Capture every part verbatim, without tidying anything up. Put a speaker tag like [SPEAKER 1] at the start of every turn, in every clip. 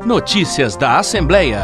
[SPEAKER 1] Notícias da Assembleia.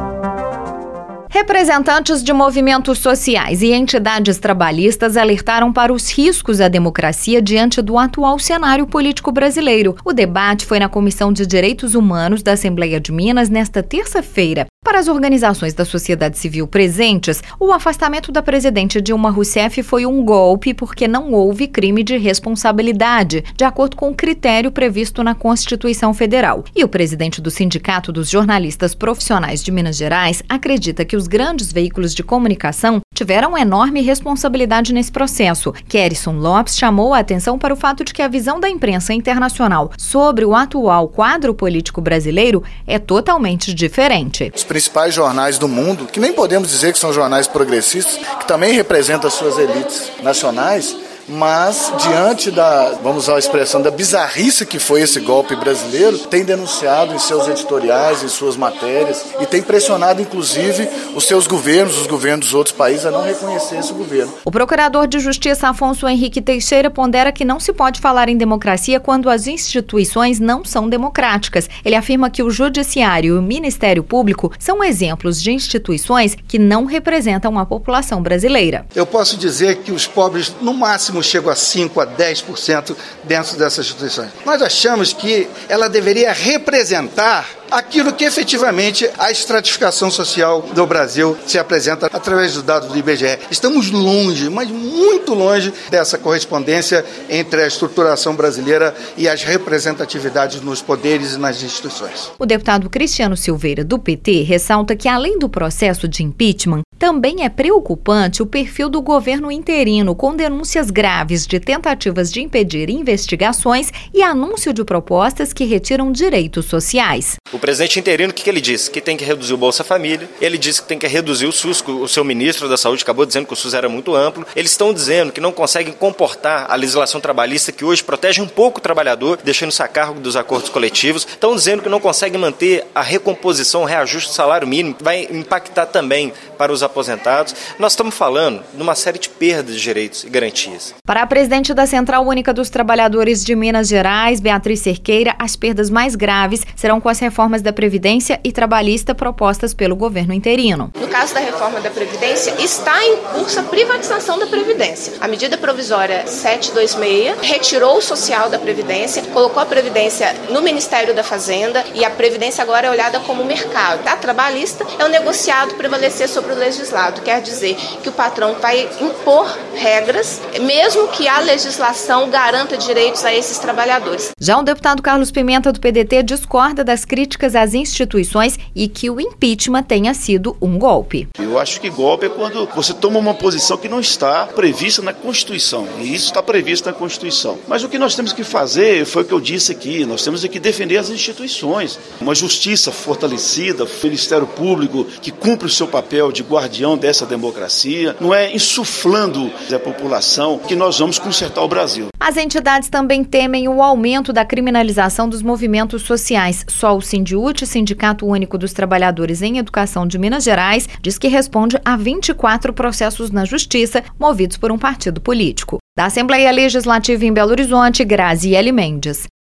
[SPEAKER 2] Representantes de movimentos sociais e entidades trabalhistas alertaram para os riscos à democracia diante do atual cenário político brasileiro. O debate foi na Comissão de Direitos Humanos da Assembleia de Minas nesta terça-feira. Para as organizações da sociedade civil presentes, o afastamento da presidente Dilma Rousseff foi um golpe porque não houve crime de responsabilidade, de acordo com o critério previsto na Constituição Federal. E o presidente do Sindicato dos Jornalistas Profissionais de Minas Gerais acredita que os grandes veículos de comunicação tiveram enorme responsabilidade nesse processo. Kerison Lopes chamou a atenção para o fato de que a visão da imprensa internacional sobre o atual quadro político brasileiro é totalmente diferente.
[SPEAKER 3] Os principais jornais do mundo, que nem podemos dizer que são jornais progressistas, que também representam as suas elites nacionais, mas diante da, vamos usar a expressão, da bizarrice que foi esse golpe brasileiro, tem denunciado em seus editoriais, em suas matérias, e tem pressionado inclusive os seus governos, os governos dos outros países, a não reconhecer esse governo.
[SPEAKER 2] O procurador de Justiça Afonso Henrique Teixeira pondera que não se pode falar em democracia quando as instituições não são democráticas. Ele afirma que o Judiciário e o Ministério Público são exemplos de instituições que não representam a população brasileira.
[SPEAKER 4] Eu posso dizer que os pobres, no máximo, chegam a cinco a dez por cento dentro dessas instituições. Nós achamos que ela deveria representar aquilo que efetivamente a estratificação social do Brasil se apresenta através dos dados do I B G E. Estamos longe, mas muito longe dessa correspondência entre a estruturação brasileira e as representatividades nos poderes e nas instituições.
[SPEAKER 2] O deputado Cristiano Silveira, do P T, ressalta que, além do processo de impeachment, também é preocupante o perfil do governo interino, com denúncias graves de tentativas de impedir investigações e anúncio de propostas que retiram direitos sociais.
[SPEAKER 5] O presidente interino, o que, que ele disse? Que tem que reduzir o Bolsa Família, ele disse que tem que reduzir o SUS, o seu ministro da Saúde acabou dizendo que o SUS era muito amplo, eles estão dizendo que não conseguem comportar a legislação trabalhista que hoje protege um pouco o trabalhador, deixando-se a cargo dos acordos coletivos, estão dizendo que não conseguem manter a recomposição, o reajuste do salário mínimo, que vai impactar também para os aposentados. Nós estamos falando de uma série de perdas de direitos e garantias.
[SPEAKER 2] Para a presidente da Central Única dos Trabalhadores de Minas Gerais, Beatriz Cerqueira, as perdas mais graves serão com as reformas da Previdência e Trabalhista propostas pelo governo interino.
[SPEAKER 6] No caso da reforma da Previdência, está em curso a privatização da Previdência. A medida provisória setecentos e vinte e seis retirou o social da Previdência, colocou a Previdência no Ministério da Fazenda e a Previdência agora é olhada como mercado. A trabalhista é o negociado prevalecer sobre o legislado, quer dizer que o patrão vai impor regras, mesmo que a legislação garanta direitos a esses trabalhadores.
[SPEAKER 2] Já o deputado Carlos Pimenta, do P D T, discorda das críticas às instituições e que o impeachment tenha sido um golpe.
[SPEAKER 7] Eu acho que golpe é quando você toma uma posição que não está prevista na Constituição, e isso está previsto na Constituição. Mas o que nós temos que fazer foi o que eu disse aqui, nós temos que defender as instituições, uma justiça fortalecida, o Ministério Público que cumpre o seu papel de guardião dessa democracia, não é insuflando a população que nós vamos consertar o Brasil.
[SPEAKER 2] As entidades também temem o aumento da criminalização dos movimentos sociais. Só o Sindiúte, Sindicato Único dos Trabalhadores em Educação de Minas Gerais, diz que responde a vinte e quatro processos na Justiça movidos por um partido político. Da Assembleia Legislativa em Belo Horizonte, Graziele Mendes.